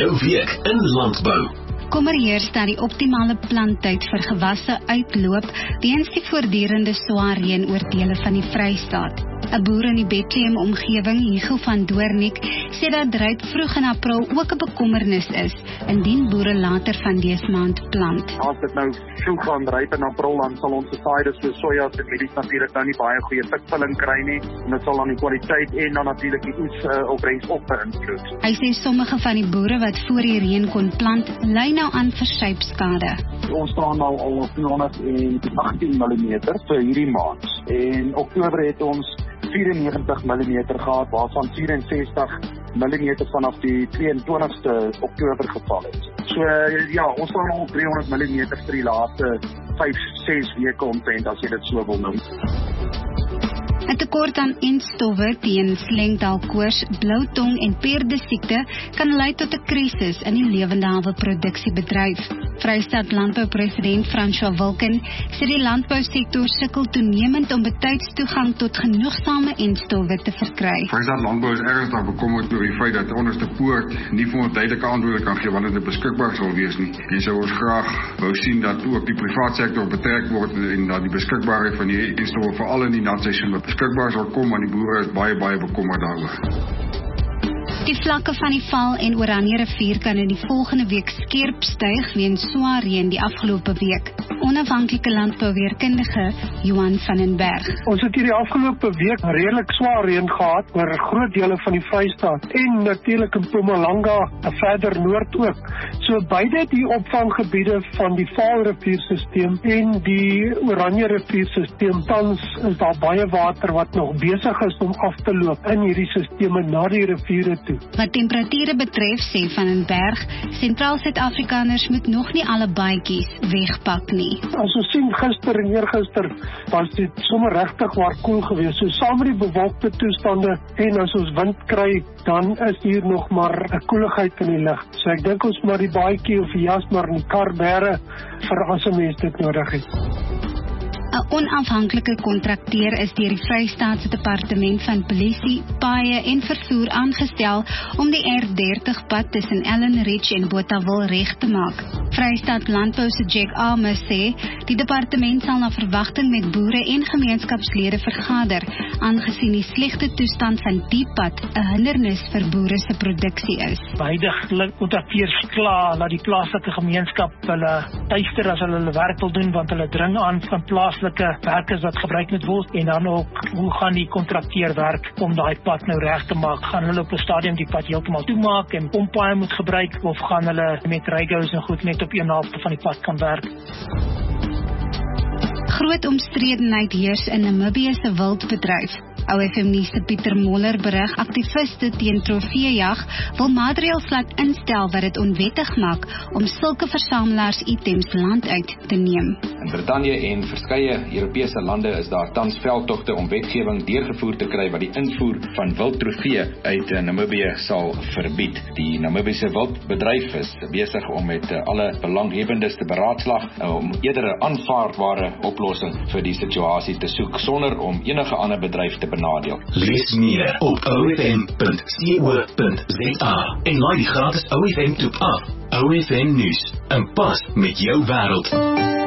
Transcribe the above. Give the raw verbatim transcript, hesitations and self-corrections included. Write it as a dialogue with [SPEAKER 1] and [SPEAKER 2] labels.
[SPEAKER 1] Jou week in landbou.
[SPEAKER 2] Kommer heers dat die optimale planttyd vir gewasse uitloop weens die voortdurende swaar reën oor dele van die Vrystaat. 'n Boer in die Bethlehem-omgewing, Hugo van Doornik, sê dat druip vroeg in April ook 'n bekommernis is, indien boere later van dese maand plant.
[SPEAKER 3] As dit nou vroeg gaan druip in April, dan sal ons saaides soos sojas en mielies natuurlik nou nie baie goeie pitvulling kry nie, en dit sal dan die kwaliteit en dan natuurlik die oes uh, opbrengs op beïnvloed.
[SPEAKER 2] Hy sê sommige van die boere wat voor die reën kon plant, ly nou aan versuipskade.
[SPEAKER 3] Ons staan nou al op honderdagtien millimeter vir hierdie maand, en Oktober het ons vyfennegentig millimeter gehad, waarvan vyfensestig millimeter vanaf die twee en twintigste Oktober geval het. So ja, ons staan al driehonderd millimeter vir die laaste vyf, ses weke omtrent, as jy dit so wil noem.
[SPEAKER 2] 'n Tekort aan instowwe teen slengdalkoors, bloutong en perdesiekte kan lei tot 'n krisis in die lewendehawe produksiebedryf. Vrystaat Landboupresident François Wilken sê die landbousektor sukkel toenemend om betyds toegang tot genoegsame instowwe te verkry.
[SPEAKER 4] Vrystaat Landbou is ernstig bekommerd oor die feit dat onderste poort nie vir ons duidelike antwoorde kan gee wanneer dit beskikbaar sal wees nie. En sou ons graag wou sien dat ook die privaat sektor betrek word en dat die beskikbaarheid van die instowwe veral in die natseisoen beskikbaar sal kom, en die boere is baie baie bekommerd daaroor.
[SPEAKER 2] Die vlakke van die Val en Oranje rivier kan in die volgende week skerp styg weens swaar reën die afgelope week. Onafhanklike landbouweerkundige Johan van den Berg.
[SPEAKER 5] Ons het hier die afgelope week redelik swaar reën gehad oor groot dele van die Vrystaat en natuurlik in Mpumalanga verder noord ook. So beide die opvanggebiede van die Vaalriviersisteem en die Oranje riviersisteem, tans is daar baie water wat nog besig is om af te loop in hierdie sisteme na die riviere toe.
[SPEAKER 2] Wat temperature betref, sê Van den Berg, sentraal Suid-Afrikaners moet nog nie alle baadjies wegpak nie.
[SPEAKER 5] As ons sien gister en eergister was dit sommer regtig waar koel geweest. So saam met die bewolkte toestande en as ons wind kry, dan is hier nog maar 'n koeligheid in die lug. So ek dink ons maar die baadjie of die jas maar in die kar bære vir as 'n mens dit nodig het.
[SPEAKER 2] 'n Onafhanklike kontrakteur is deur die Vrystaatse Departement van Polisie, Paaie en Vervoer aangestel om die R dertig pad tussen Ellen Ridge en Botawil reg te maak. Vrystaat Landbou se Jack Almer sê die departement sal na verwagting met boere en gemeenskapslede vergader, aangesien die slegte toestand van die pad 'n hindernis vir boere se produksie is.
[SPEAKER 6] Beide kontrakteurs kla dat die plaaslike gemeenskap hulle tuister as hulle hulle werk wil doen, want hulle dring aan van plaas werkers wat gebruik moet word, en dan ook hoe gaan die kontrakteur werk om daai pad nou reg te maak. Gaan hulle op 'n stadium die pad heeltemal toemaak en pompaaie moet gebruik, of gaan hulle met rygous en goed net op een helfte van die pad kan werk?
[SPEAKER 2] Groot omstredenheid heers in Namibië se wildbedryf. O F M nuus se Pieter Moller berig aktiviste teen trofeejag wil maatreëls laat instel wat dit onwettig maak om sulke versamelaars items land uit te neem.
[SPEAKER 7] In Brittanje en verskeie Europese lande is daar tans veldtogte om wetgewing deurgevoer te kry wat die invoer van wildtrofee uit Namibië sal verbied. Die Namibiese wildbedryf is besig om met alle belanghebbendes te beraadslag om eerder 'n aanvaarbare oplossing vir die situasie te soek sonder om enige ander bedryf te benadeel.
[SPEAKER 1] Lees meer op o f m punt co punt z a en laai die gratis O F M toep af. O F M nuus, 'n pas met jou wêreld.